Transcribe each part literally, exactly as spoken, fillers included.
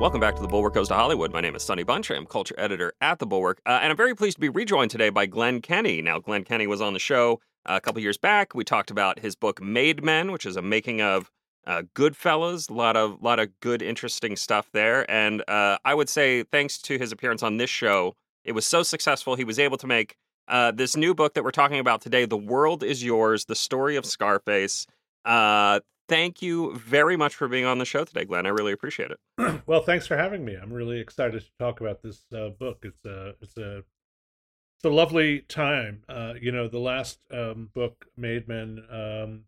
Welcome back to The Bulwark Goes to Hollywood. My name is Sonny Bunch. I am culture editor at The Bulwark, uh, and I'm very pleased to be rejoined today by Glenn Kenny. Now, Glenn Kenny was on the show uh, a couple years back. We talked about his book Made Men, which is a making of uh, Goodfellas. A lot of, lot of good, interesting stuff there. And uh, I would say, thanks to his appearance on this show, it was so successful, he was able to make uh, this new book that we're talking about today, The World Is Yours, The Story of Scarface. Uh, thank you very much for being on the show today, Glenn. I really appreciate it. Well, thanks for having me. I'm really excited to talk about this uh, book. It's a it's a it's a lovely time. Uh, you know, the last um, book, Made Men, um,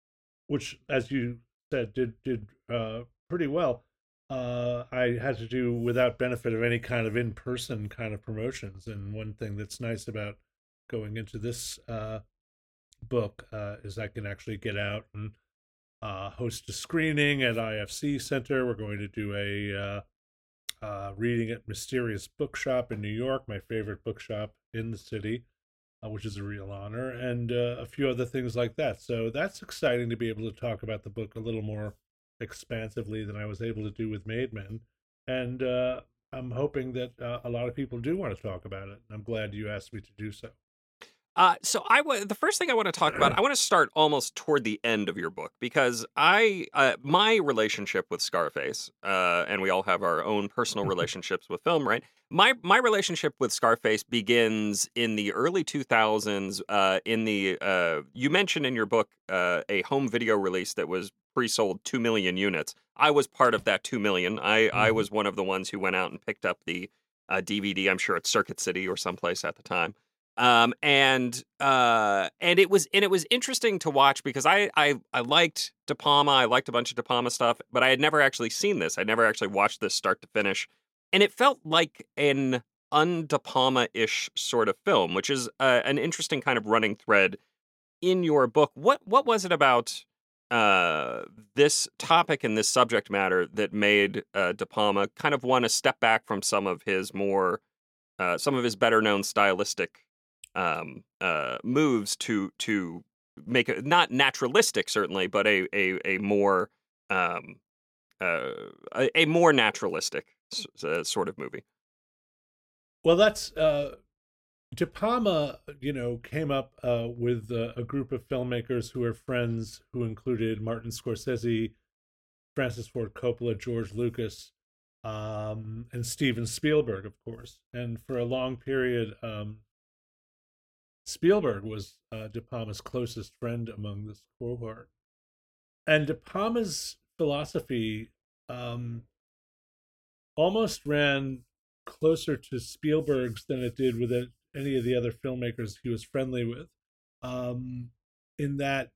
which, as you said, did did uh, pretty well. Uh, I had to do without benefit of any kind of in person kind of promotions. And one thing that's nice about going into this uh, book uh, is I can actually get out and uh, host a screening at I F C Center. We're going to do a uh, uh, reading at Mysterious Bookshop in New York, my favorite bookshop in the city, uh, which is a real honor, and uh, a few other things like that. So that's exciting to be able to talk about the book a little more expansively than I was able to do with Made Men. And uh, I'm hoping that uh, a lot of people do want to talk about it. I'm glad you asked me to do so. Uh, so I w- the first thing I want to talk about, I want to start almost toward the end of your book because I uh, my relationship with Scarface, uh, and we all have our own personal relationships with film, right? My my relationship with Scarface begins in the early two thousands. Uh, in the uh, you mentioned in your book uh, a home video release that was pre-sold two million units. I was part of that two million. I I Mhm. was one of the ones who went out and picked up the uh, D V D. I'm sure at Circuit City or someplace at the time. Um, and uh, and it was and it was interesting to watch because I I I liked De Palma. I liked a bunch of De Palma stuff, but I had never actually seen this. I'd never actually watched this start to finish, and it felt like an un-De Palma-ish sort of film, which is uh, an interesting kind of running thread in your book. What what was it about uh, this topic and this subject matter that made uh, De Palma kind of want to step back from some of his more uh, some of his better known stylistic um, uh, moves to to make it not naturalistic certainly, but a a a more um, uh, a, a more naturalistic s- uh, sort of movie. Well, that's uh, De Palma, you know, came up uh, with uh, a group of filmmakers who are friends, who included Martin Scorsese, Francis Ford Coppola, George Lucas, um, and Steven Spielberg, of course. And for a long period, um, Spielberg was uh, De Palma's closest friend among this cohort. And De Palma's philosophy um, almost ran closer to Spielberg's than it did with it, any of the other filmmakers he was friendly with. Um, in that,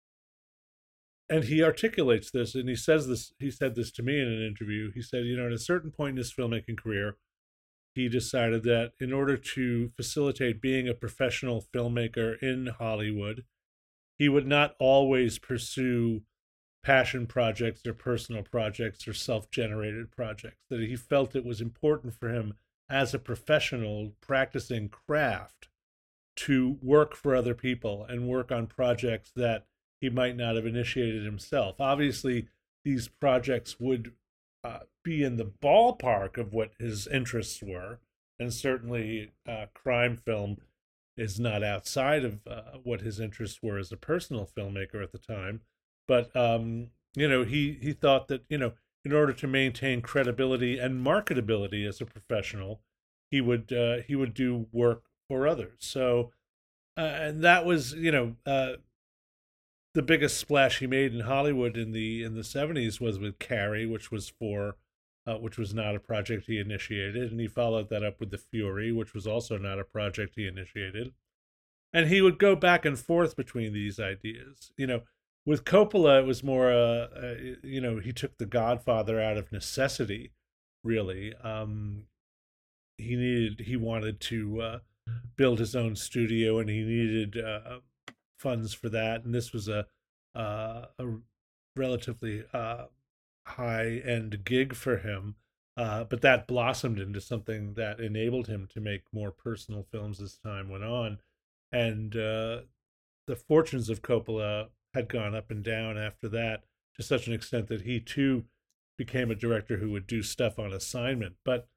and he articulates this, and he says this. He said this to me in an interview. He said, you know, at a certain point in his filmmaking career, he decided that in order to facilitate being a professional filmmaker in Hollywood, he would not always pursue passion projects or personal projects or self-generated projects, that he felt it was important for him as a professional practicing craft to work for other people and work on projects that he might not have initiated himself. Obviously, these projects would uh, be in the ballpark of what his interests were, and certainly uh, crime film is not outside of uh, what his interests were as a personal filmmaker at the time. But um, you know, he he thought that, you know, in order to maintain credibility and marketability as a professional, he would uh, he would do work for others. So, uh, and that was, you know, uh, the biggest splash he made in Hollywood in the in the seventies was with Carrie, which was for uh, which was not a project he initiated, and he followed that up with The Fury, which was also not a project he initiated. And he would go back and forth between these ideas. You know, with Coppola, it was more, uh, uh, you know, he took The Godfather out of necessity, really. Um, he needed, he wanted to uh, build his own studio, and he needed uh, funds for that. And this was a uh, a relatively uh, high end gig for him. Uh, but that blossomed into something that enabled him to make more personal films as time went on. And uh, the fortunes of Coppola had gone up and down after that, to such an extent that he too became a director who would do stuff on assignment. But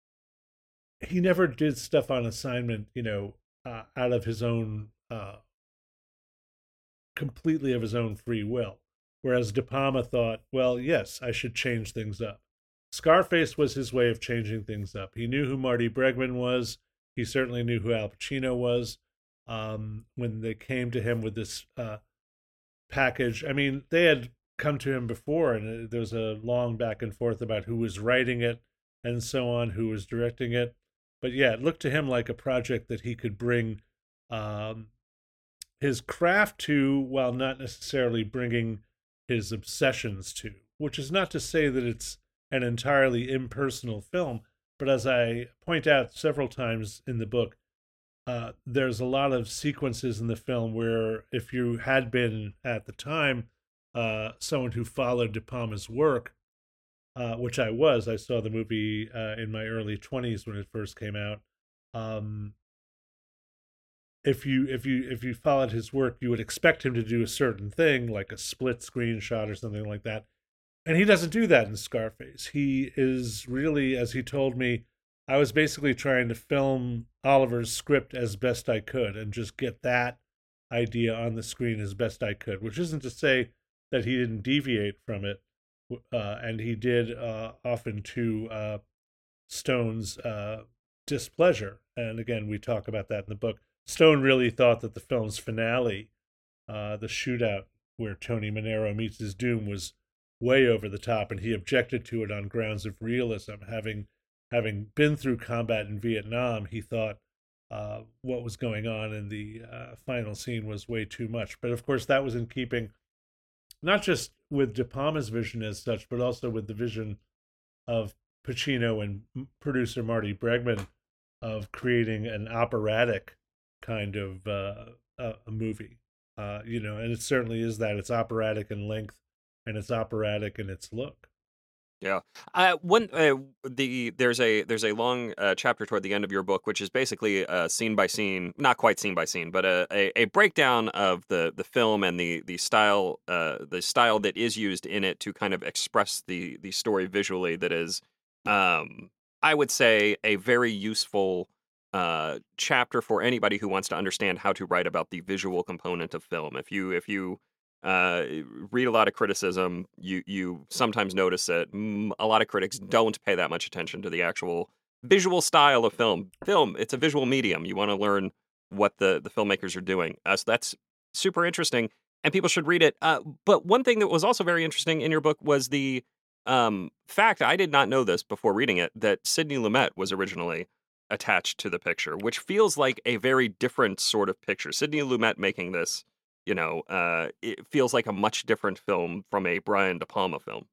he never did stuff on assignment, you know, uh, out of his own, uh, completely of his own free will. Whereas De Palma thought, well, yes, I should change things up. Scarface was his way of changing things up. He knew who Marty Bregman was. He certainly knew who Al Pacino was. Um, when they came to him with this uh, package, I mean, they had come to him before, and there was a long back and forth about who was writing it and so on, who was directing it. But yeah, it looked to him like a project that he could bring um, his craft to, while not necessarily bringing his obsessions to, which is not to say that it's an entirely impersonal film. But as I point out several times in the book, uh, there's a lot of sequences in the film where if you had been at the time uh, someone who followed De Palma's work, uh, which I was, I saw the movie uh, in my early twenties when it first came out. Um, if you if you if you followed his work, you would expect him to do a certain thing, like a split screen shot or something like that. And he doesn't do that in Scarface. He is really, as he told me, I was basically trying to film Oliver's script as best I could and just get that idea on the screen as best I could, which isn't to say that he didn't deviate from it. Uh, and he did uh, often to uh, Stone's uh, displeasure. And again, we talk about that in the book. Stone really thought that the film's finale, uh, the shootout where Tony Manero meets his doom, was way over the top, and he objected to it on grounds of realism. Having having been through combat in Vietnam, he thought uh, what was going on in the uh, final scene was way too much. But of course, that was in keeping not just with De Palma's vision as such, but also with the vision of Pacino and producer Marty Bregman of creating an operatic kind of uh, a, a movie. Uh, you know, and it certainly is that. It's operatic in length, and it's operatic in its look. Yeah. Uh, one uh, the there's a there's a long uh, chapter toward the end of your book, which is basically uh, scene by scene, not quite scene by scene, but a, a, a breakdown of the, the film and the the style uh, the style that is used in it to kind of express the the story visually. That is, um, I would say, a very useful uh, chapter for anybody who wants to understand how to write about the visual component of film. If you if you Uh, read a lot of criticism, you you sometimes notice that mm, a lot of critics don't pay that much attention to the actual visual style of film. Film, it's a visual medium. You want to learn what the, the filmmakers are doing. Uh, so that's super interesting, and people should read it. Uh, but one thing that was also very interesting in your book was the um, fact, I did not know this before reading it, that Sidney Lumet was originally attached to the picture, which feels like a very different sort of picture. Sidney Lumet making this, you know, uh, it feels like a much different film from a Brian De Palma film.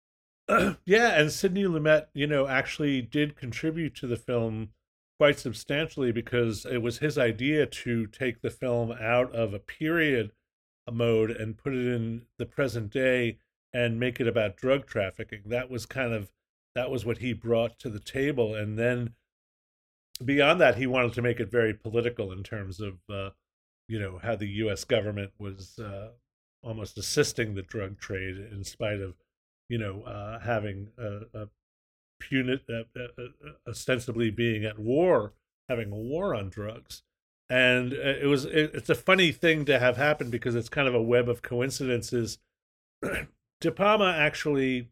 Uh, yeah, and Sidney Lumet, you know, actually did contribute to the film quite substantially, because it was his idea to take the film out of a period mode and put it in the present day and make it about drug trafficking. That was kind of, that was what he brought to the table. And then beyond that, he wanted to make it very political in terms of, uh, you know, how the U S government was uh, almost assisting the drug trade in spite of, you know, uh, having a, a punit, uh, uh, ostensibly being at war, having a war on drugs. And it was, it, it's a funny thing to have happen, because it's kind of a web of coincidences. De Palma actually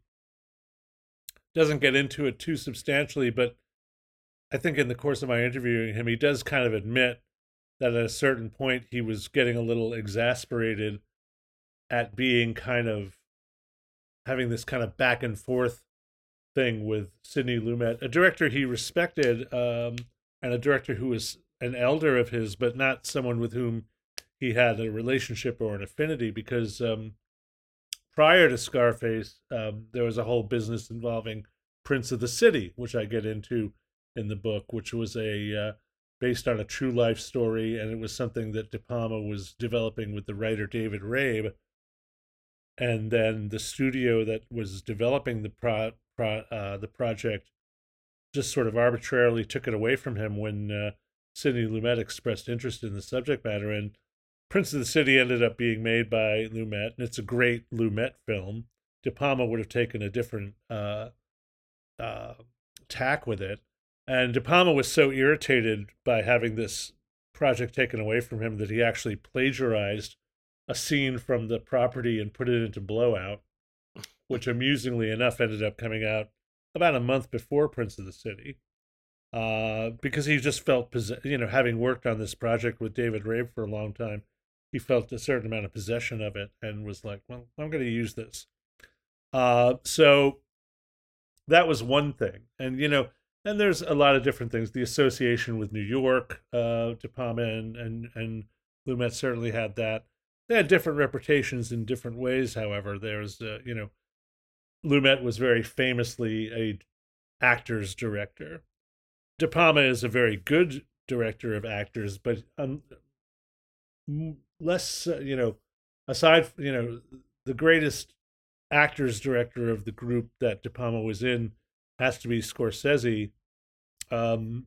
doesn't get into it too substantially, but I think in the course of my interviewing him, he does kind of admit that at a certain point he was getting a little exasperated at being kind of having this kind of back and forth thing with Sidney Lumet, a director he respected, um, and a director who was an elder of his, but not someone with whom he had a relationship or an affinity, because um, prior to Scarface, um, there was a whole business involving Prince of the City, which I get into in the book, which was a uh, based on a true life story, and it was something that De Palma was developing with the writer David Rabe. And then the studio that was developing the pro, pro uh, the project just sort of arbitrarily took it away from him when uh, Sidney Lumet expressed interest in the subject matter. And Prince of the City ended up being made by Lumet, and it's a great Lumet film. De Palma would have taken a different uh, uh, tack with it. And De Palma was so irritated by having this project taken away from him that he actually plagiarized a scene from the property and put it into Blowout, which amusingly enough ended up coming out about a month before Prince of the City, uh, because he just felt, you know, having worked on this project with David Rabe for a long time, he felt a certain amount of possession of it and was like, well, I'm going to use this. Uh, so that was one thing. And, you know, and there's a lot of different things. The association with New York, uh, De Palma and, and, and Lumet certainly had that. They had different reputations in different ways, however. There's, uh, you know, Lumet was very famously a actor's director. De Palma is a very good director of actors, but um, less, uh, you know, aside, you know, the greatest actors director of the group that De Palma was in has to be Scorsese. Um,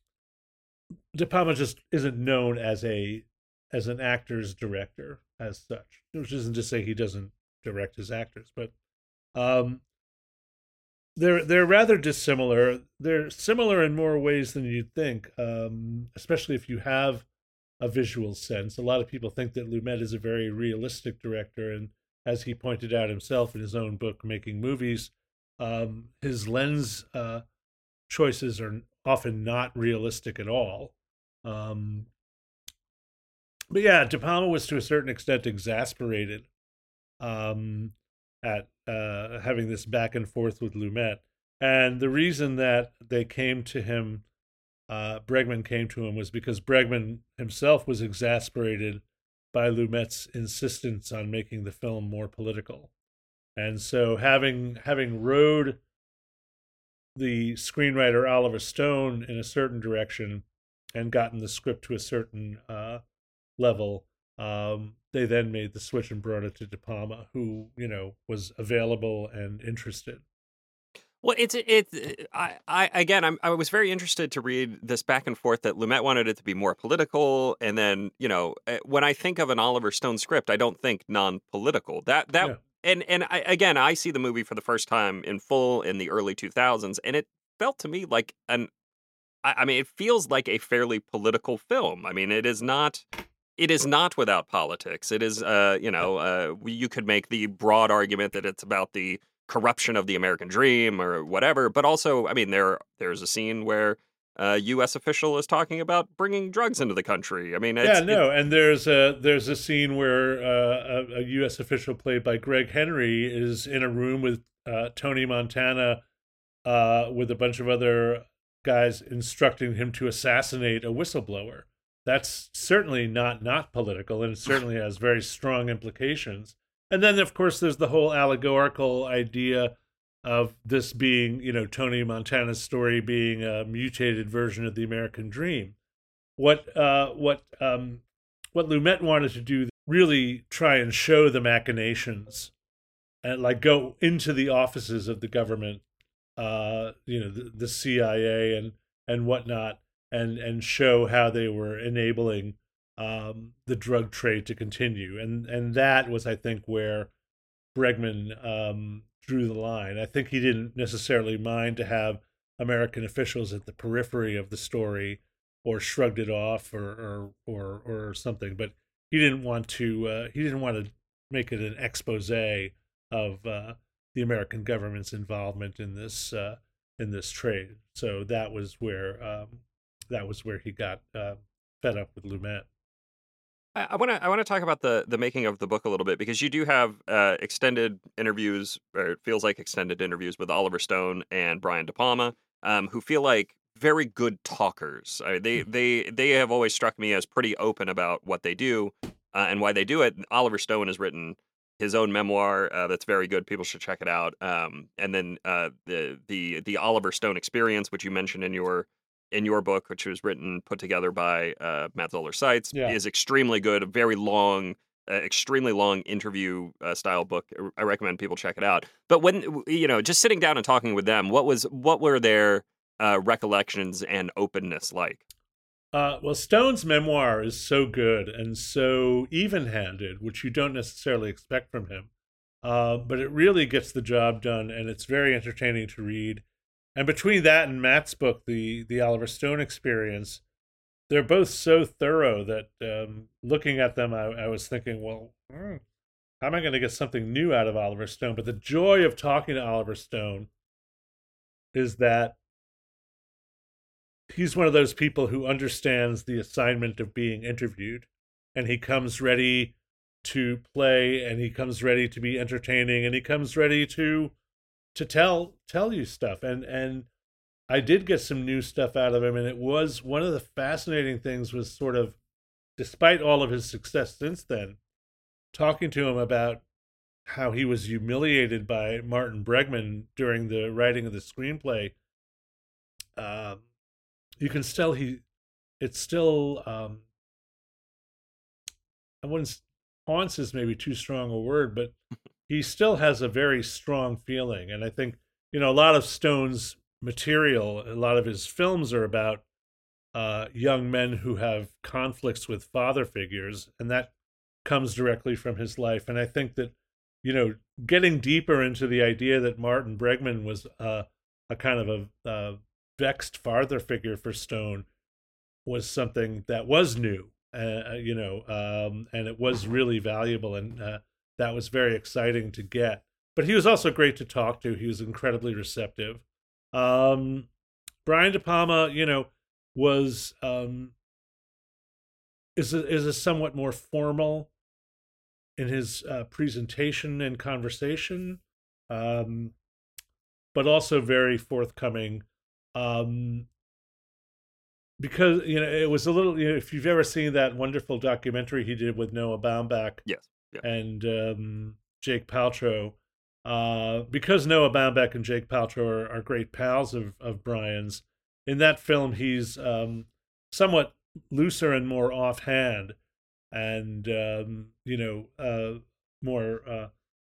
De Palma just isn't known as a as an actor's director as such, which isn't to say he doesn't direct his actors, but um, they're they're rather dissimilar. They're similar in more ways than you'd think, um, especially if you have a visual sense. A lot of people think that Lumet is a very realistic director, and as he pointed out himself in his own book, Making Movies, um, his lens uh, choices are often not realistic at all. Um, but yeah, De Palma was to a certain extent exasperated um, at uh, having this back and forth with Lumet. And the reason that they came to him, uh, Bregman came to him, was because Bregman himself was exasperated by Lumet's insistence on making the film more political. And so having having rode the screenwriter Oliver Stone in a certain direction and gotten the script to a certain uh, level, um, they then made the switch and brought it to De Palma, who, you know, was available and interested. Well, it's it. I, I again, I'm, I was very interested to read this back and forth that Lumet wanted it to be more political, and then, you know, when I think of an Oliver Stone script, I don't think non-political. That that yeah. and and I, again, I see the movie for the first time in full in the early two thousands, and it felt to me like an. I, I mean, it feels like a fairly political film. I mean, it is not. It is not without politics. It is, uh, you know, uh, you could make the broad argument that it's about the corruption of the American dream or whatever. But also, I mean, there there's a scene where a U S official is talking about bringing drugs into the country. I mean, it's, yeah, no, it's, and there's a there's a scene where uh, a, a U S official played by Greg Henry is in a room with uh, Tony Montana uh, with a bunch of other guys instructing him to assassinate a whistleblower. That's certainly not not political, and it certainly has very strong implications. And then, of course, there's the whole allegorical idea of this being, you know, Tony Montana's story being a mutated version of the American dream. What uh, what um, what Lumet wanted to do, really try and show the machinations, and like go into the offices of the government, uh, you know, the, the C I A and and whatnot. And and show how they were enabling um, the drug trade to continue, and and that was, I think, where Bregman um, drew the line. I think he didn't necessarily mind to have American officials at the periphery of the story, or shrugged it off, or or or, or something. But he didn't want to. Uh, he didn't want to make it an expose of uh, the American government's involvement in this uh, in this trade. So that was where. Um, That was where he got uh, fed up with Lumet. I want to I want to talk about the the making of the book a little bit, because you do have uh, extended interviews, or it feels like extended interviews with Oliver Stone and Brian De Palma, um, who feel like very good talkers. I mean, they they they have always struck me as pretty open about what they do uh, and why they do it. Oliver Stone has written his own memoir uh, that's very good. People should check it out. Um, and then uh, the the the Oliver Stone Experience, which you mentioned in your in your book, which was written, put together by uh, Matt Zoller Seitz, yeah. is extremely good. A very long, uh, extremely long interview uh, style book. I recommend people check it out. But when, you know, just sitting down and talking with them, what was, what were their uh, recollections and openness like? Uh, well, Stone's memoir is so good and so even-handed, which you don't necessarily expect from him. uh, but it really gets the job done, and it's very entertaining to read. And between that and Matt's book, the the Oliver Stone Experience, they're both so thorough that um, looking at them, I, I was thinking, well, hmm, how am I going to get something new out of Oliver Stone? But the joy of talking to Oliver Stone is that he's one of those people who understands the assignment of being interviewed, and he comes ready to play, and he comes ready to be entertaining, and he comes ready to to tell tell you stuff. And and I did get some new stuff out of him, and it was one of the fascinating things was sort of, despite all of his success since then, talking to him about how he was humiliated by Martin Bregman during the writing of the screenplay. Um, you can still he, it's still um, I wouldn't haunts is maybe too strong a word, but he still has a very strong feeling, and I think you know a lot of Stone's material, a lot of his films are about uh, young men who have conflicts with father figures, and that comes directly from his life. And I think that, you know, getting deeper into the idea that Martin Bregman was uh, a kind of a, a vexed father figure for Stone was something that was new, uh, you know, um, and it was really valuable, and uh, that was very exciting to get. But he was also great to talk to. He was incredibly receptive. Um, Brian De Palma, you know, was um, is a, is a somewhat more formal in his uh, presentation and conversation, um, but also very forthcoming. Um, because you know, it was a little. You know, if you've ever seen that wonderful documentary he did with Noah Baumbach, yes, yeah. and um, Jake Paltrow. Uh, because Noah Baumbach and Jake Paltrow are, are great pals of, of Brian's, in that film he's um, somewhat looser and more offhand, and um, you know uh, more uh,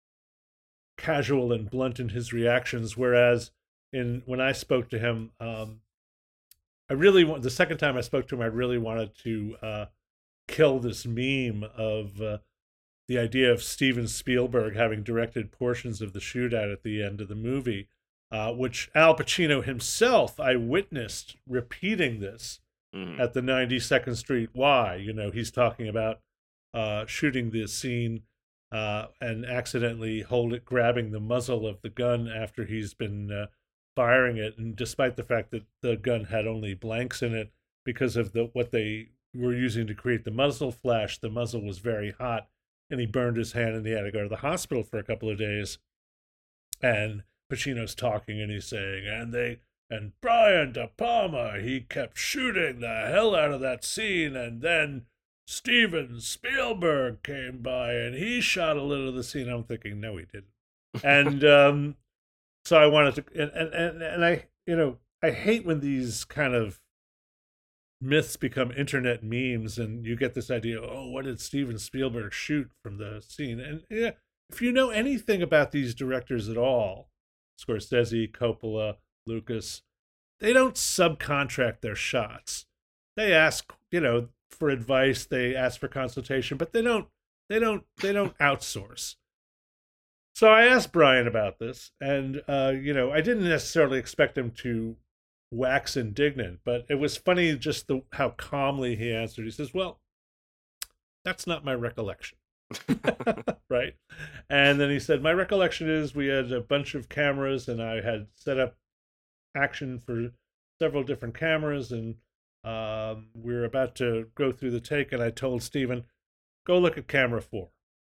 casual and blunt in his reactions. Whereas in when I spoke to him, um, I really want the second time I spoke to him, I really wanted to uh, kill this meme of. Uh, The idea of Steven Spielberg having directed portions of the shootout at the end of the movie, uh, which Al Pacino himself, I witnessed repeating this mm. at the ninety-second Street Y. You know, he's talking about uh, shooting the scene uh, and accidentally hold it, grabbing the muzzle of the gun after he's been uh, firing it, and despite the fact that the gun had only blanks in it because of the what they were using to create the muzzle flash, the muzzle was very hot. And he burned his hand, and he had to go to the hospital for a couple of days. And Pacino's talking, and he's saying, and they, and Brian De Palma, he kept shooting the hell out of that scene, and then Steven Spielberg came by, and he shot a little of the scene. I'm thinking, no, he didn't. And um, so I wanted to, and, and, and, and I, you know, I hate when these kind of myths become internet memes, and you get this idea, oh, what did Steven Spielberg shoot from the scene? And yeah, if you know anything about these directors at all, Scorsese, Coppola, Lucas, they don't subcontract their shots. They ask, you know, for advice, they ask for consultation, but they don't, they don't, they don't outsource. So I asked Brian about this, and uh, you know, I didn't necessarily expect him to wax indignant, but it was funny just the how calmly he answered. He says, well, that's not my recollection. Right? And then he said, my recollection is we had a bunch of cameras, and I had set up action for several different cameras, and um, we were about to go through the take, and I told Steven, go look at camera four,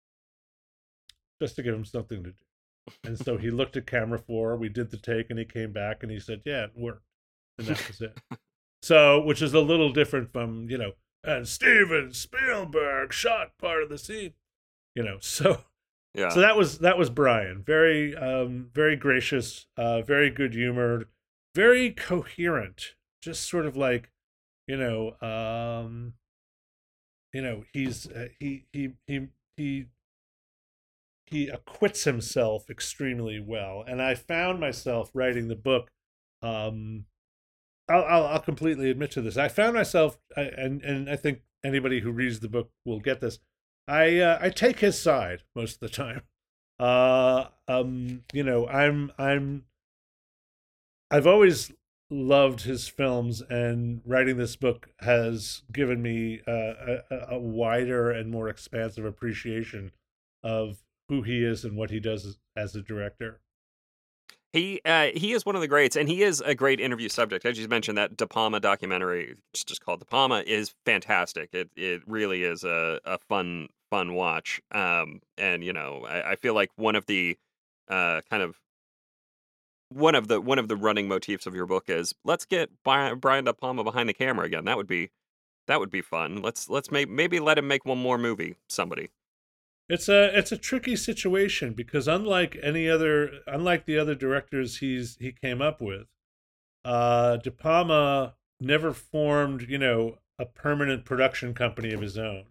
just to give him something to do. And so he looked at camera four, we did the take, and he came back, and he said, yeah, it worked. And that was it. So, which is a little different from, you know, and Steven Spielberg shot part of the scene, you know. So, yeah. So that was that was Brian. Very, um, very gracious, uh, very good humored, very coherent. Just sort of like, you know, um, you know, he's uh, he he he he he acquits himself extremely well. And I found myself writing the book. Um, I'll, I'll, I'll completely admit to this. I found myself, I, and and I think anybody who reads the book will get this. I uh, I take his side most of the time. Uh, um, you know, I'm I'm I've always loved his films, and writing this book has given me uh, a, a wider and more expansive appreciation of who he is and what he does as, as a director. He uh, he is one of the greats, and he is a great interview subject. As you mentioned, that De Palma documentary, it's just called De Palma, is fantastic. It it really is a, a fun fun watch. Um, and you know, I, I feel like one of the uh, kind of one of the one of the running motifs of your book is let's get Bri- Brian De Palma behind the camera again. That would be that would be fun. Let's let's make maybe let him make one more movie. Somebody. It's a it's a tricky situation because unlike any other unlike the other directors he's he came up with, uh, De Palma never formed, you know, a permanent production company of his own.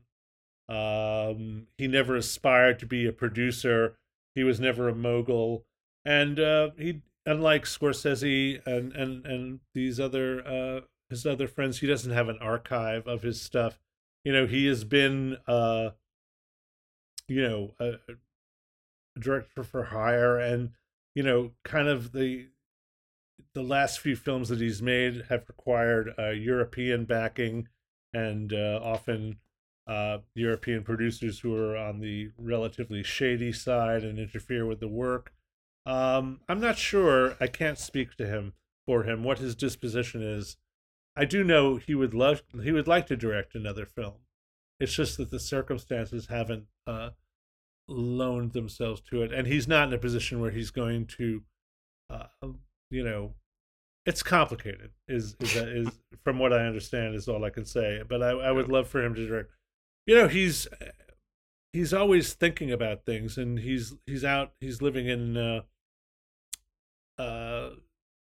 Um, he never aspired to be a producer. He was never a mogul, and uh, he, unlike Scorsese and and and these other uh, his other friends, he doesn't have an archive of his stuff. You know, he has been, uh, you know, a, a director for hire, and you know, kind of the the last few films that he's made have required uh, European backing, and uh, often uh, European producers who are on the relatively shady side and interfere with the work. Um, I'm not sure. I can't speak to him for him what his disposition is. I do know he would love he would like to direct another film. It's just that the circumstances haven't uh, loaned themselves to it, and he's not in a position where he's going to, uh, you know, it's complicated. Is is is from what I understand is all I can say. But I, I would love for him to direct. You know, he's he's always thinking about things, and he's he's out. He's living in uh, uh,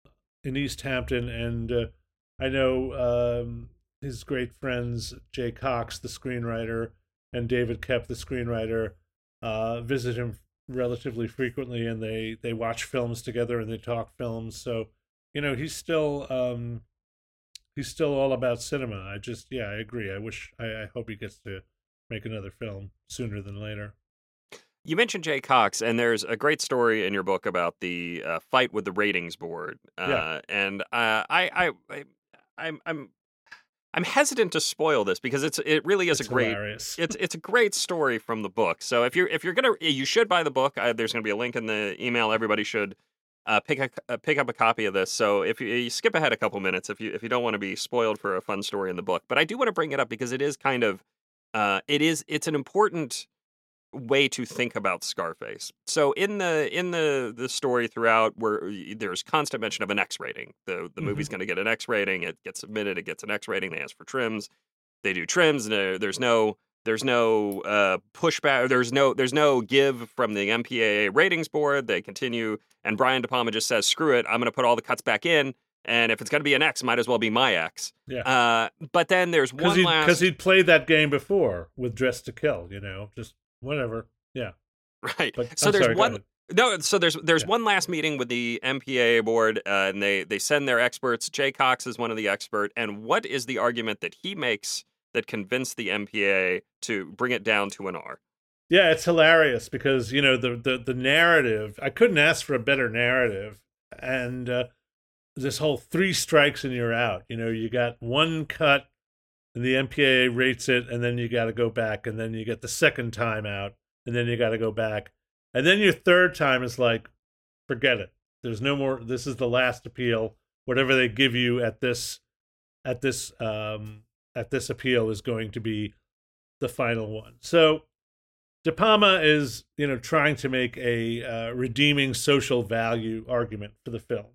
in East Hampton, and uh, I know um, his great friends Jay Cox, the screenwriter, and David Koepp, the screenwriter, uh, visit him relatively frequently, and they they watch films together and they talk films. So, you know, he's still um, he's still all about cinema. I just yeah, I agree. I wish I, I hope he gets to make another film sooner than later. You mentioned Jay Cox, and there's a great story in your book about the uh, fight with the ratings board. Uh, Yeah, and uh, I, I, I, I'm, I'm, I'm hesitant to spoil this because it's, it really is a it's great, hilarious. it's, it's a great story from the book. So if you're, if you're gonna, you should buy the book. Uh, there's gonna be a link in the email. Everybody should uh, pick a, uh, pick up a copy of this. So if you, you skip ahead a couple minutes, if you, if you don't want to be spoiled for a fun story in the book, but I do want to bring it up because it is kind of, uh, it is, it's an important way to think about Scarface. So in the in the the story throughout, where there's constant mention of an X rating. The the Mm-hmm. movie's going to get an X rating. It gets submitted. It gets an X rating. They ask for trims. They do trims. No, there's no there's no uh, pushback. There's no there's no give from the M P A A ratings board. They continue, and Brian De Palma just says, "Screw it. I'm going to put all the cuts back in. And if it's going to be an X, might as well be my X." Yeah, Uh, but then there's because one he last because he'd played that game before with Dress to Kill. You know, just whatever. Yeah, right. but So I'm there's sorry. Go one ahead. no, so there's there's Yeah. one last meeting with the M P A A board, uh, and they they send their experts. Jay Cox is one of the expert, and what is the argument that he makes that convinced the M P A A to bring it down to an R? Yeah, it's hilarious because you know the the the narrative. I couldn't ask for a better narrative, and uh, this whole three strikes and you're out. You know, you got one cut, and the M P A A rates it, and then you got to go back, and then you get the second time out, and then you got to go back, and then your third time is like, forget it. There's no more. This is the last appeal. Whatever they give you at this at this um, at this appeal is going to be the final one. So De Palma is, you know, trying to make a uh, redeeming social value argument for the film.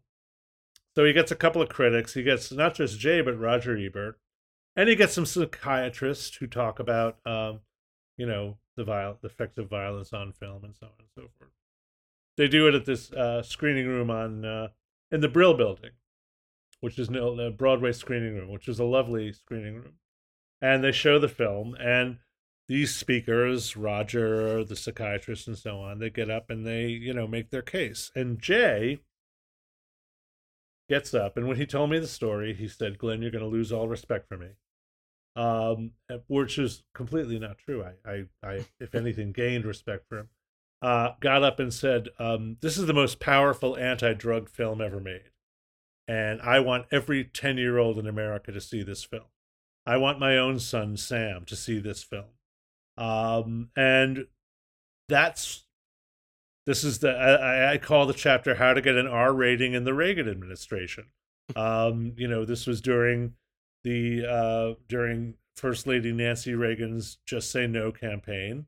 So he gets a couple of critics. He gets not just Jay, but Roger Ebert, and he gets some psychiatrists who talk about, um, you know, the viol- the effects of violence on film and so on and so forth. They do it at this uh, screening room on uh, in the Brill Building, which is no the Broadway screening room, which is a lovely screening room, and they show the film and these speakers, Roger, the psychiatrist, and so on, they get up and they, you know, make their case. And Jay gets up, and when he told me the story, he said, "Glenn, you're going to lose all respect for me," um, which is completely not true. I, I, I, if anything, gained respect for him. uh, got up and said, um, "This is the most powerful anti-drug film ever made, and I want every ten-year-old in America to see this film. I want my own son Sam to see this film." Um, and that's this is the I, I call the chapter "How to Get an R Rating in the Reagan Administration." Um, you know, this was during the uh, during First Lady Nancy Reagan's "Just Say No" campaign.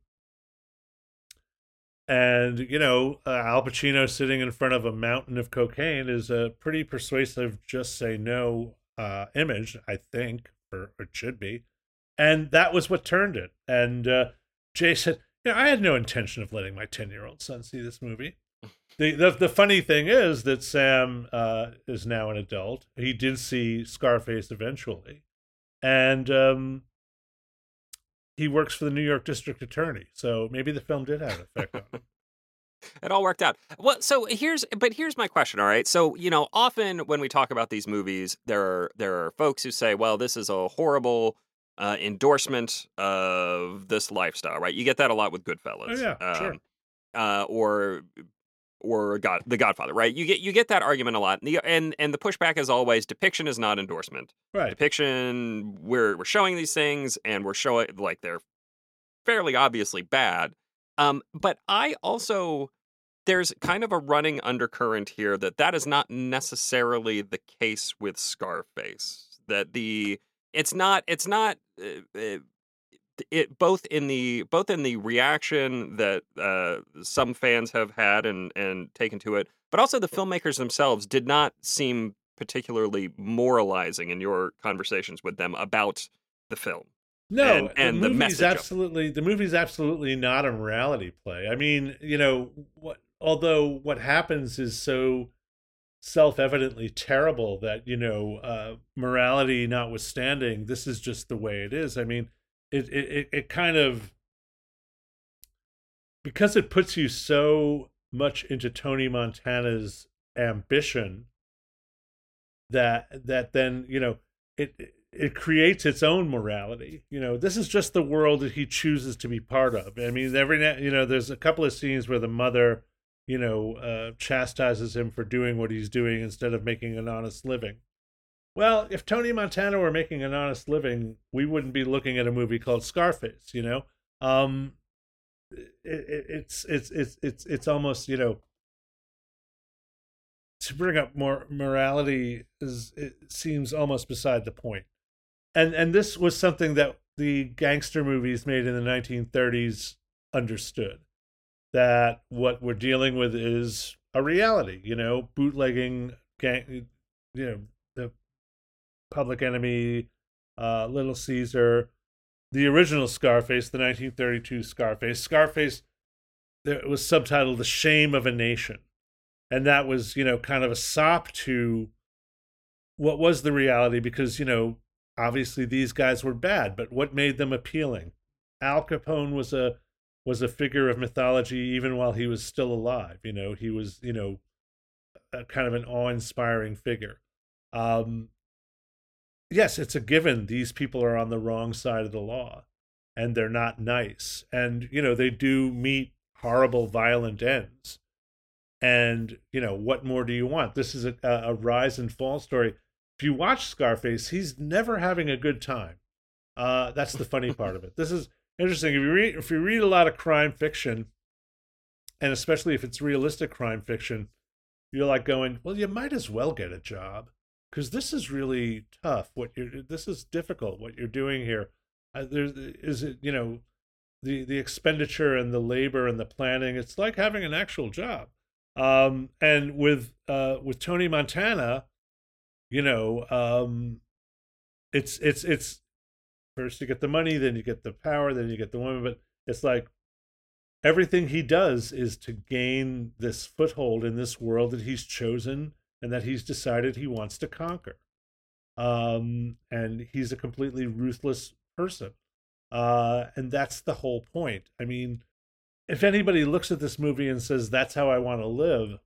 And, you know, uh, Al Pacino sitting in front of a mountain of cocaine is a pretty persuasive "just say no" uh, image, I think, or it should be. And that was what turned it. And uh, Jay said, "You know, I had no intention of letting my ten-year-old son see this movie." The, the the funny thing is that Sam uh, is now an adult. He did see Scarface eventually. And um, he works for the New York District Attorney. So maybe the film did have an effect on him. It all worked out. Well, so here's, but here's my question. All right. So, you know, often when we talk about these movies, there are, there are folks who say, well, this is a horrible uh, endorsement of this lifestyle, right? You get that a lot with Goodfellas. Oh, yeah, um, sure. Uh, or, or God, The Godfather, right? You get, you get that argument a lot. And the, and, and the pushback is always depiction is not endorsement. Right. Depiction, we're, we're showing these things and we're showing like they're fairly obviously bad. Um, but I also, there's kind of a running undercurrent here that that is not necessarily the case with Scarface. That the it's not it's not uh, it, it both in the both in the reaction that uh, some fans have had and and taken to it, but also the filmmakers themselves did not seem particularly moralizing in your conversations with them about the film. No, and, and the the movie's message. absolutely the movie's absolutely not a morality play. I mean, you know, what although what happens is so self-evidently terrible that, you know, uh, morality notwithstanding, this is just the way it is. I mean, it it it kind of, because it puts you so much into Tony Montana's ambition that that then, you know, it it creates its own morality. You know, this is just the world that he chooses to be part of. I mean, every now, you know, there's a couple of scenes where the mother, you know, uh, chastises him for doing what he's doing instead of making an honest living. Well, if Tony Montana were making an honest living, we wouldn't be looking at a movie called Scarface. You know, um, it, it, it's it's it's it's it's almost, you know, to bring up more morality is, it seems almost beside the point. And and this was something that the gangster movies made in the nineteen thirties understood, that what we're dealing with is a reality. You know, bootlegging, gang, you know, the Public Enemy, uh, Little Caesar, the original Scarface, the nineteen thirty-two Scarface. Scarface, it was subtitled "The Shame of a Nation," and that was, you know, kind of a sop to what was the reality, because, you know, obviously these guys were bad, but what made them appealing? Al Capone was a was a figure of mythology even while he was still alive. You know, he was, you know, a kind of an awe-inspiring figure. Um, yes, it's a given these people are on the wrong side of the law and they're not nice. And, you know, they do meet horrible, violent ends. And, you know, what more do you want? This is a, a rise and fall story. If you watch Scarface, he's never having a good time. Uh, that's the funny part of it. This is interesting. If you read, if you read a lot of crime fiction, and especially if it's realistic crime fiction, you're like going, well, you might as well get a job, because this is really tough. What you're, this is difficult. What you're doing here, uh, there's is it, you know, the the expenditure and the labor and the planning. It's like having an actual job. Um, and with uh, with Tony Montana, you know, um, it's it's it's first you get the money, then you get the power, then you get the woman. But it's like everything he does is to gain this foothold in this world that he's chosen and that he's decided he wants to conquer. Um, and he's a completely ruthless person. Uh, and that's the whole point. I mean, if anybody looks at this movie and says, that's how I want to live,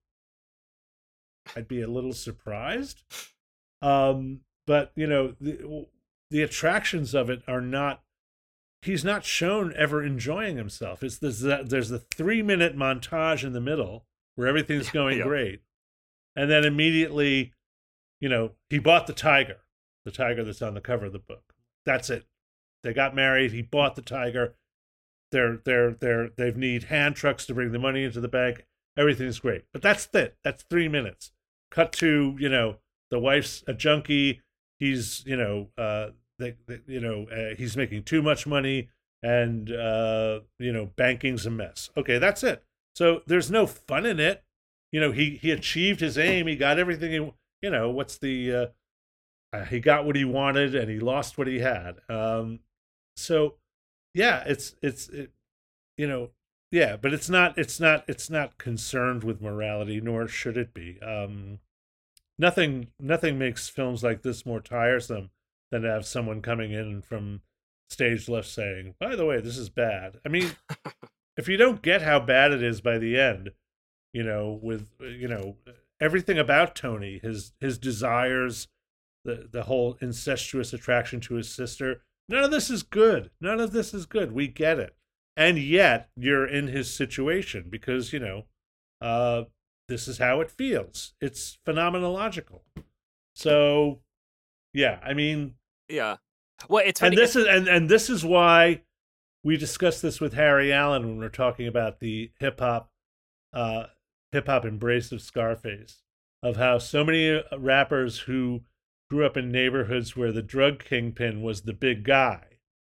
I'd be a little surprised. Um, but, you know, the, the attractions of it are not he's not shown ever enjoying himself. It's there's that there's the three minute montage in the middle where everything's going yeah. great, and then immediately, you know, he bought the tiger, the tiger that's on the cover of the book. That's it. They got married. He bought the tiger. They're they're they're they need hand trucks to bring the money into the bank. Everything's great, but that's it. That's three minutes. Cut to, you know, the wife's a junkie. He's, you know, uh, they, they, you know, uh, he's making too much money, and uh, you know, banking's a mess. Okay, that's it. So there's no fun in it. You know, he he achieved his aim. He got everything. He, you know, what's the uh, uh, he got what he wanted, and he lost what he had. Um, so yeah, it's it's it, you know, yeah, but it's not it's not it's not concerned with morality, nor should it be. Um, nothing nothing makes films like this more tiresome than to have someone coming in from stage left saying, "By the way, this is bad." I mean, if you don't get how bad it is by the end, you know, with you know everything about Tony, his his desires, the the whole incestuous attraction to his sister, none of this is good. None of this is good. We get it. And yet you're in his situation because, you know, uh, this is how it feels. It's phenomenological. So, yeah, I mean, yeah. Well, it's funny. and this is and, and this is why we discussed this with Harry Allen when we're talking about the hip hop, uh, hip hop embrace of Scarface, of how so many rappers who grew up in neighborhoods where the drug kingpin was the big guy,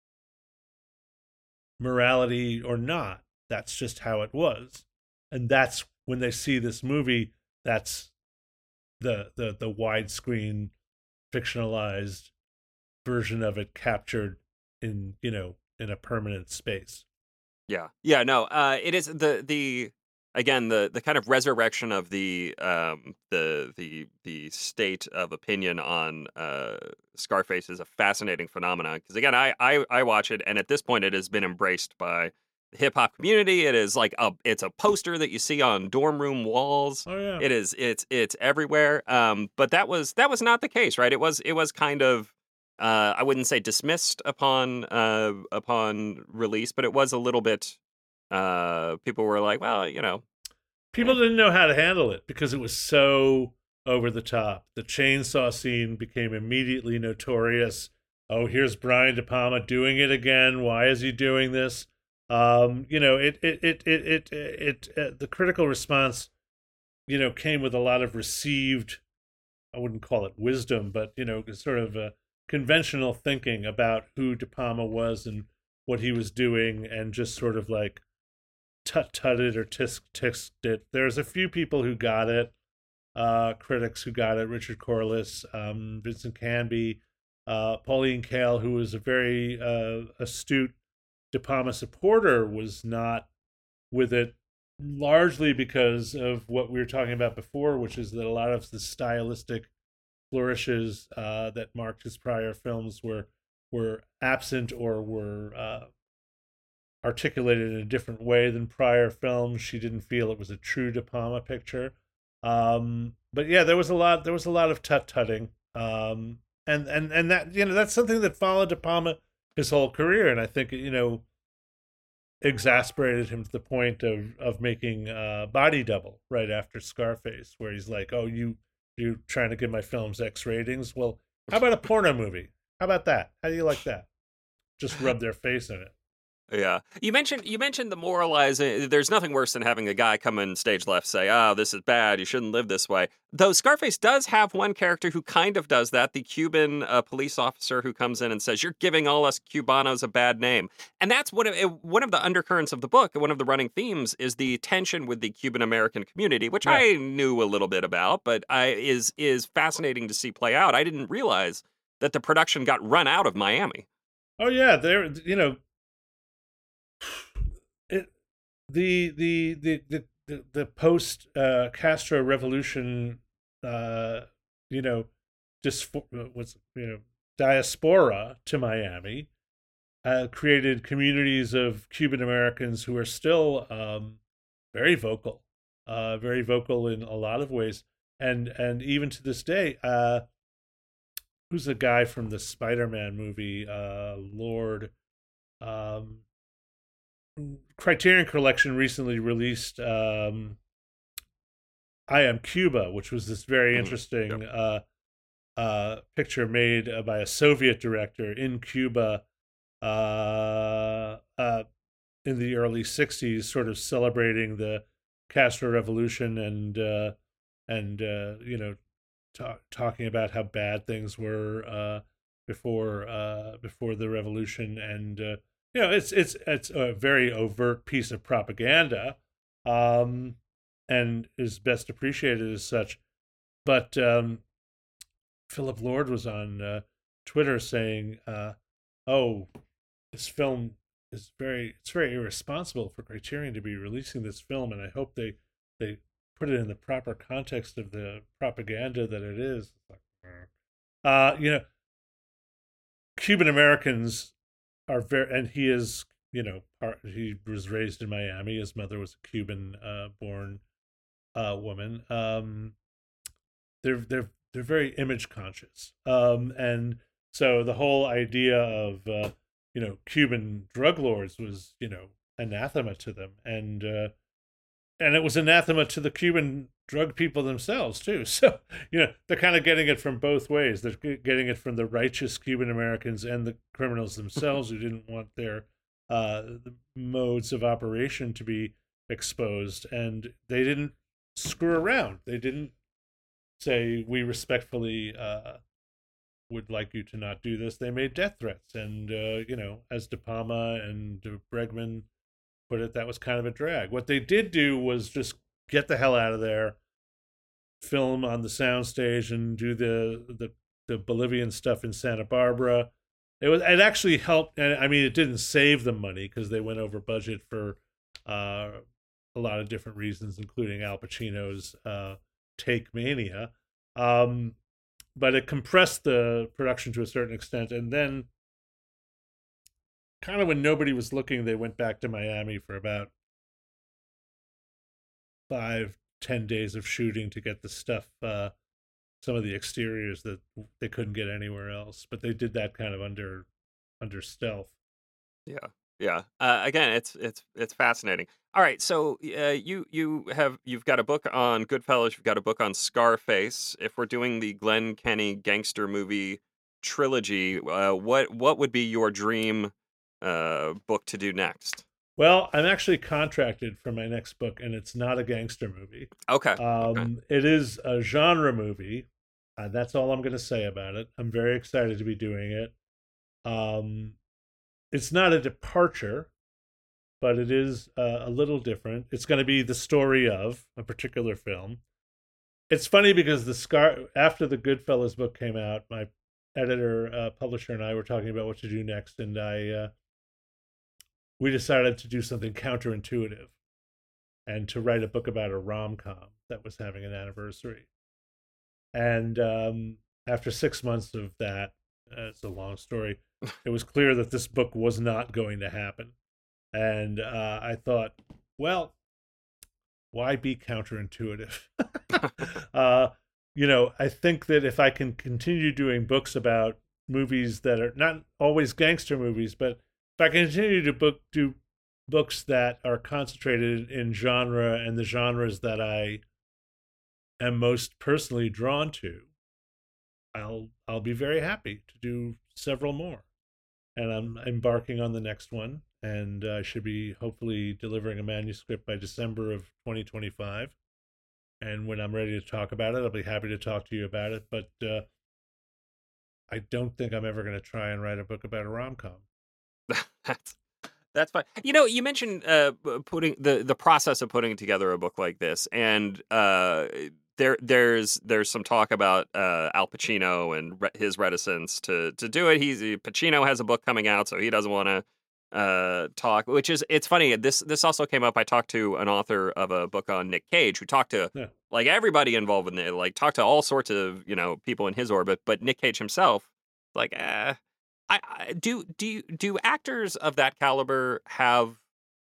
morality or not, that's just how it was. And that's when they see this movie, that's the the the widescreen fictionalized version of it captured in, you know, in a permanent space. Yeah. Yeah, no. Uh it is the the again the the kind of resurrection of the um the the the state of opinion on uh Scarface is a fascinating phenomenon because again I, I I watch it and at this point it has been embraced by the hip hop community. It is like a it's a poster that you see on dorm room walls. Oh yeah. It is it's it's everywhere. Um but that was that was not the case, right? It was it was kind of uh I wouldn't say dismissed upon uh upon release, but it was a little bit uh people were like, well, you know, people didn't know how to handle it because it was so over the top. The chainsaw scene became immediately notorious. Oh, here's Brian De Palma doing it again. Why is he doing this? Um, you know, it it it it it, it, it uh, the critical response, you know, came with a lot of received, I wouldn't call it wisdom, but you know, sort of a conventional thinking about who De Palma was and what he was doing, and just sort of like tut-tutted or tisk-tisked it. There's a few people who got it, uh, critics who got it, Richard Corliss, um, Vincent Canby, uh, Pauline Kael, who was a very uh, astute De Palma supporter, was not with it, largely because of what we were talking about before, which is that a lot of the stylistic flourishes uh, that marked his prior films were were absent or were uh, articulated in a different way than prior films. She didn't feel it was a true De Palma picture. Um, but yeah, there was a lot. There was a lot of tut-tutting, um, and and and that, you know, that's something that followed De Palma his whole career, and I think, you know, exasperated him to the point of of making uh, Body Double right after Scarface, where he's like, "Oh, you you trying to give my films X ratings? Well, how about a porno movie? How about that? How do you like that? Just rub their face in it." Yeah, you mentioned you mentioned the moralizing. There's nothing worse than having a guy come in stage left say, "Oh, this is bad. You shouldn't live this way." Though Scarface does have one character who kind of does that: the Cuban uh, police officer who comes in and says, "You're giving all us Cubanos a bad name." And that's one of it, one of the undercurrents of the book. One of the running themes is the tension with the Cuban American community, which yeah. I knew a little bit about, but I is is fascinating to see play out. I didn't realize that the production got run out of Miami. Oh yeah, there. You know. It, the, the the the the the post uh, Castro revolution, uh, you know, just was you know diaspora to Miami, uh, created communities of Cuban Americans who are still um, very vocal, uh, very vocal in a lot of ways, and and even to this day, uh, who's the guy from the Spider-Man movie, uh, Lord. Um, Criterion Collection recently released um, I Am Cuba, which was this very Hmm. Yep. interesting uh, uh, picture made uh, by a Soviet director in Cuba uh, uh, in the early sixties, sort of celebrating the Castro Revolution and uh, and uh, you know ta- talking about how bad things were uh, before uh, before the revolution, and uh, you know it's it's it's a very overt piece of propaganda, um, and is best appreciated as such. But um, Philip Lord was on uh, Twitter saying, uh, "Oh, this film is very it's very irresponsible for Criterion to be releasing this film, and I hope they they put it in the proper context of the propaganda that it is." Uh, you know, Cuban Americans are very, and he is, you know, part, he was raised in Miami. His mother was a Cuban uh, born uh, woman. Um, they're they're they're very image conscious, um, and so the whole idea of uh, you know Cuban drug lords was you know anathema to them, and uh, and it was anathema to the Cuban drug people themselves too. So you know they're kind of getting it from both ways. They're getting it from the righteous Cuban Americans and the criminals themselves who didn't want their uh, the modes of operation to be exposed, and they didn't screw around. They didn't say we respectfully uh, would like you to not do this. They made death threats, and uh, you know, as De Palma and Bregman put it, that was kind of a drag. What they did do was just get the hell out of there, film on the soundstage, and do the the the Bolivian stuff in Santa Barbara. It was it actually helped. And I mean, it didn't save them money because they went over budget for uh, a lot of different reasons, including Al Pacino's uh, Take Mania. Um, but it compressed the production to a certain extent, and then kind of when nobody was looking, they went back to Miami for about five, ten days of shooting to get the stuff, uh, some of the exteriors that they couldn't get anywhere else. But they did that kind of under under stealth. Yeah, yeah. Uh, again, it's it's it's fascinating. All right, so uh, you you have you've got a book on Goodfellas. You've got a book on Scarface. If we're doing the Glenn Kenny gangster movie trilogy, uh, what what would be your dream uh, book to do next? Well, I'm actually contracted for my next book, and it's not a gangster movie. Okay, okay. Um, it is a genre movie. Uh, that's all I'm going to say about it. I'm very excited to be doing it. Um, it's not a departure, but it is uh, a little different. It's going to be the story of a particular film. It's funny because the Scar after the Goodfellas book came out, my editor, uh, publisher, and I were talking about what to do next, and I uh, we decided to do something counterintuitive and to write a book about a rom com that was having an anniversary. And um, after six months of that, uh, it's a long story. It was clear that this book was not going to happen, and uh, I thought, well, why be counterintuitive? uh, you know, I think that if I can continue doing books about movies that are not always gangster movies, but if I continue to book do books that are concentrated in genre and the genres that I am most personally drawn to, I'll I'll be very happy to do several more. And I'm embarking on the next one, and I uh, should be hopefully delivering a manuscript by December of twenty twenty-five. And when I'm ready to talk about it, I'll be happy to talk to you about it. But uh, I don't think I'm ever going to try and write a book about a rom com. That's that's fine. You know, you mentioned uh, putting the the process of putting together a book like this, and uh, there there's there's some talk about uh, Al Pacino and re- his reticence to to do it. He's Pacino has a book coming out, so he doesn't want to uh talk, which is it's funny. This this also came up. I talked to an author of a book on Nick Cage who talked to Yeah. like everybody involved in it, like talked to all sorts of, you know, people in his orbit, but Nick Cage himself, like, eh, I, I do do you, do actors of that caliber have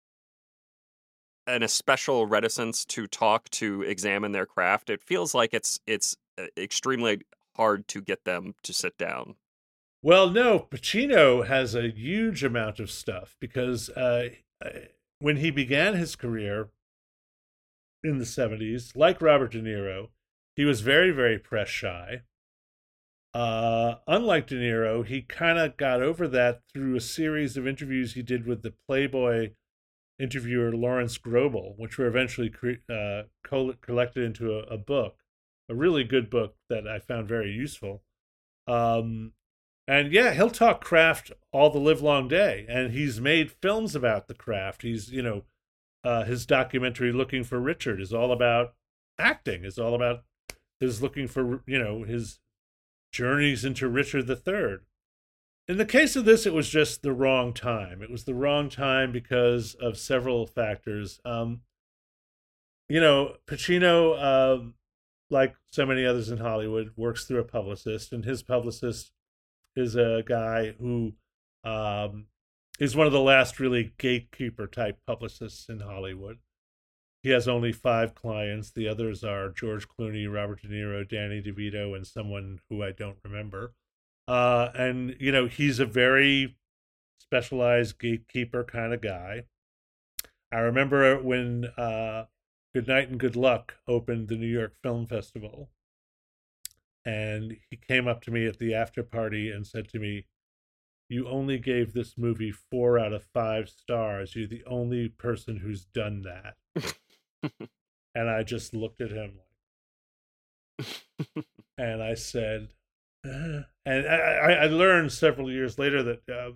an especial reticence to talk to examine their craft? It feels like it's it's uh, extremely hard to get them to sit down. Well, no, Pacino has a huge amount of stuff because uh, uh, when he began his career in the seventies, like Robert De Niro, he was very, very press shy. Uh, unlike De Niro, he kind of got over that through a series of interviews he did with the Playboy interviewer Lawrence Grobel, which were eventually cre- uh, coll- collected into a, a book, a really good book that I found very useful. Um, and yeah, he'll talk craft all the live long day, and he's made films about the craft. He's, you know, uh, his documentary "Looking for Richard" is all about acting. Is all about his looking for, you know, his journeys into Richard the Third. In the case of this, it was just the wrong time. It was the wrong time because of several factors. Um, you know, Pacino, uh, like so many others in Hollywood, works through a publicist, and his publicist is a guy who um, is one of the last really gatekeeper type publicists in Hollywood. He has only five clients. The others are George Clooney, Robert De Niro, Danny DeVito, and someone who I don't remember. Uh, and, you know, he's a very specialized gatekeeper kind of guy. I remember when uh, Good Night and Good Luck opened the New York Film Festival. And he came up to me at the after party and said to me, "You only gave this movie four out of five stars. You're the only person who's done that." And I just looked at him like, and I said, uh, and I, I learned several years later that uh,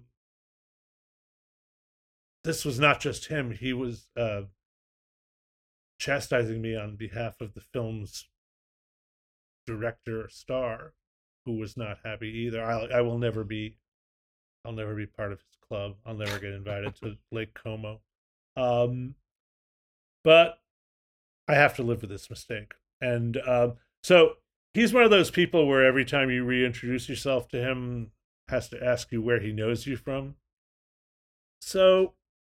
this was not just him. He was uh, chastising me on behalf of the film's director star, who was not happy either. I, I will never be, I'll never be part of his club. I'll never get invited to Lake Como. Um, but I have to live with this mistake. And um, so he's one of those people where every time you reintroduce yourself to him, has to ask you where he knows you from. So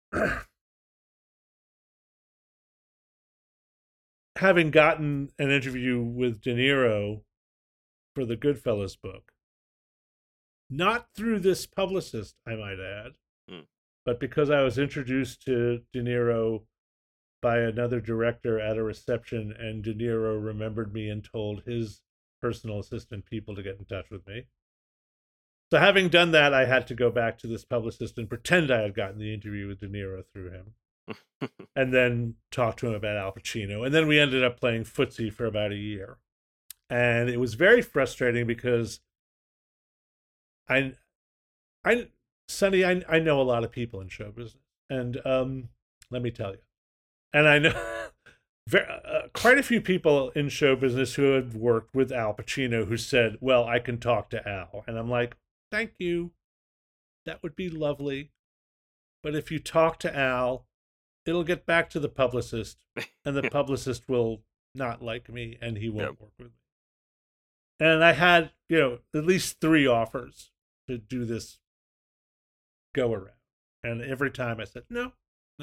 having gotten an interview with De Niro for the Goodfellas book, not through this publicist, I might add, mm. but because I was introduced to De Niro by another director at a reception, and De Niro remembered me and told his personal assistant people to get in touch with me. So having done that, I had to go back to this publicist and pretend I had gotten the interview with De Niro through him. And then talk to him about Al Pacino. And then we ended up playing footsie for about a year. And it was very frustrating because I, I, Sonny, I, I know a lot of people in show business. And um, let me tell you, and I know very, uh, quite a few people in show business who had worked with Al Pacino who said, well, I can talk to Al. And I'm like, thank you. That would be lovely. But if you talk to Al, it'll get back to the publicist, and the publicist will not like me, and he won't yep. work with me. And I had, you know, at least three offers to do this go around. And every time I said, no, no,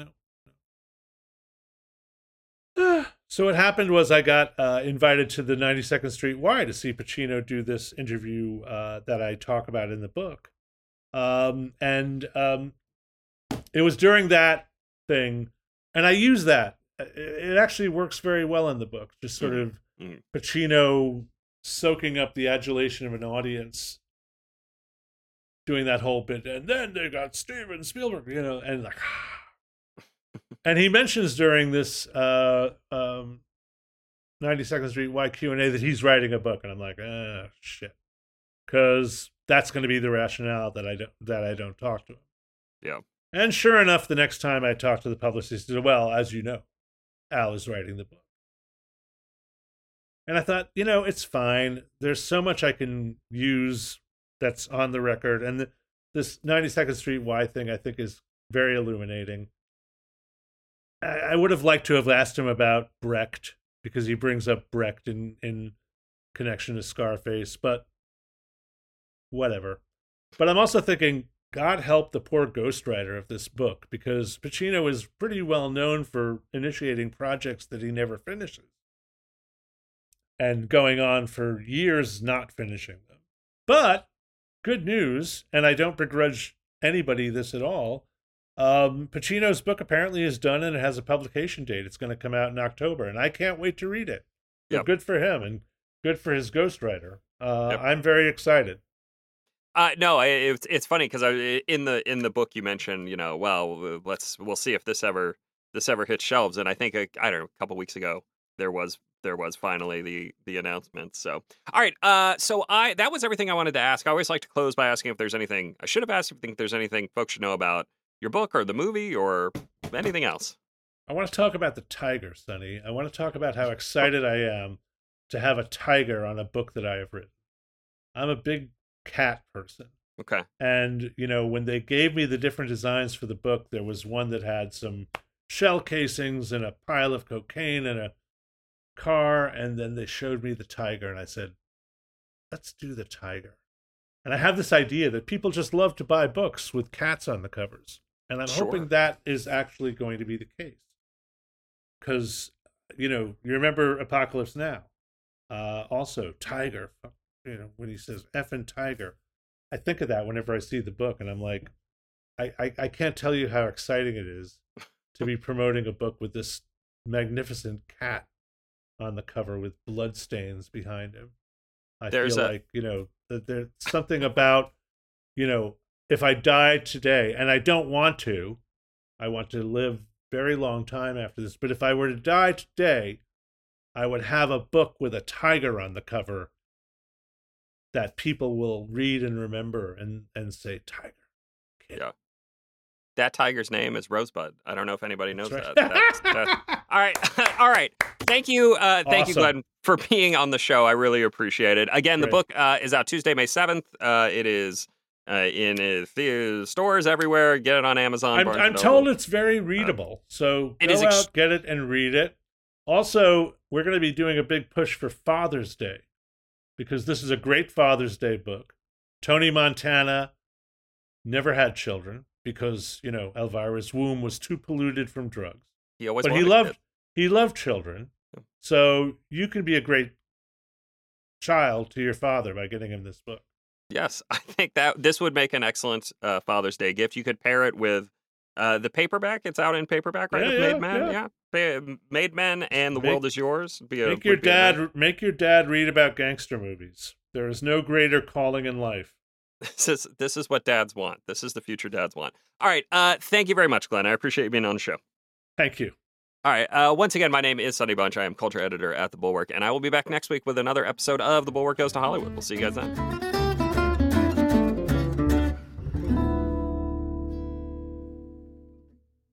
no. So what happened was I got uh, invited to the ninety-second Street Y to see Pacino do this interview uh, that I talk about in the book. Um, and um, it was during that thing, and I use that. It actually works very well in the book, just sort of mm-hmm. Pacino soaking up the adulation of an audience, doing that whole bit, and then they got Steven Spielberg, you know, and like, and he mentions during this uh, um, ninety-second Street Y Q and A that he's writing a book, and I'm like, ah, shit, because that's going to be the rationale that I don't that I don't talk to him. Yeah. And sure enough, the next time I talked to the publicist, he said, well, as you know, Al is writing the book. And I thought, you know, it's fine. There's so much I can use that's on the record. And the, this ninety-second Street Y thing, I think, is very illuminating. I, I would have liked to have asked him about Brecht, because he brings up Brecht in, in connection to Scarface, but whatever. But I'm also thinking, God help the poor ghostwriter of this book, because Pacino is pretty well known for initiating projects that he never finishes and going on for years not finishing them. But good news, and I don't begrudge anybody this at all. Um, Pacino's book apparently is done and it has a publication date. It's going to come out in October, and I can't wait to read it. So Yep. good for him and good for his ghostwriter. Uh, Yep. I'm very excited. Uh, no, I, it's it's funny because I in the in the book you mentioned, you know, well, let's we'll see if this ever this ever hits shelves, and I think a, I don't know, a couple weeks ago there was there was finally the the announcement. So, all right, uh, so I that was everything I wanted to ask. I always like to close by asking if there's anything I should have asked. If you think there's anything folks should know about your book or the movie or anything else. I want to talk about the tiger, Sonny. I want to talk about how excited I am to have a tiger on a book that I have written. I'm a big cat person. Okay. And, you know, when they gave me the different designs for the book, there was one that had some shell casings and a pile of cocaine and a car. And then they showed me the tiger. And I said, let's do the tiger. And I have this idea that people just love to buy books with cats on the covers. And I'm Sure. hoping that is actually going to be the case. Because, you know, you remember Apocalypse Now. Uh, also, tiger. You know, when he says effing tiger, I think of that whenever I see the book, and I'm like, I, I, I can't tell you how exciting it is to be promoting a book with this magnificent cat on the cover with blood stains behind him. I There's feel a- like, you know, that there's something about, you know, if I died today, and I don't want to, I want to live very long time after this, but if I were to die today, I would have a book with a tiger on the cover that people will read and remember and, and say, tiger. Kid. Yeah. That tiger's name is Rosebud. I don't know if anybody knows That's right. that. That's- that's- all right. All right. Thank you. Uh, thank you, Awesome. Glenn, for being on the show. I really appreciate it. Again, the Great. book uh, is out Tuesday, May seventh. Uh, it is uh, in uh, the stores everywhere. Get it on Amazon. I'm, Barnes I'm and told Noble. it's very readable. So It go is ex- out, get it, and read it. Also, we're going to be doing a big push for Father's Day because this is a great Father's Day book. Tony Montana never had children because, you know, Elvira's womb was too polluted from drugs. He always But he wanted loved it. he loved children. Yeah. So you can be a great child to your father by getting him this book. Yes, I think that this would make an excellent uh, Father's Day gift. You could pair it with uh, the paperback. It's out in paperback, right? Yeah, with yeah, Made Men, yeah. yeah. Pa- Made Men and The Make- World Is Yours. Be a, Make your would be a nice- dad make your dad read about gangster movies. There is no greater calling in life. This is this is what dads want. This is the future dads want. All right. Uh, thank you very much, Glenn. I appreciate you being on the show. Thank you. All right. Uh, once again, my name is Sonny Bunch. I am culture editor at The Bulwark, and I will be back next week with another episode of The Bulwark Goes to Hollywood. We'll see you guys then.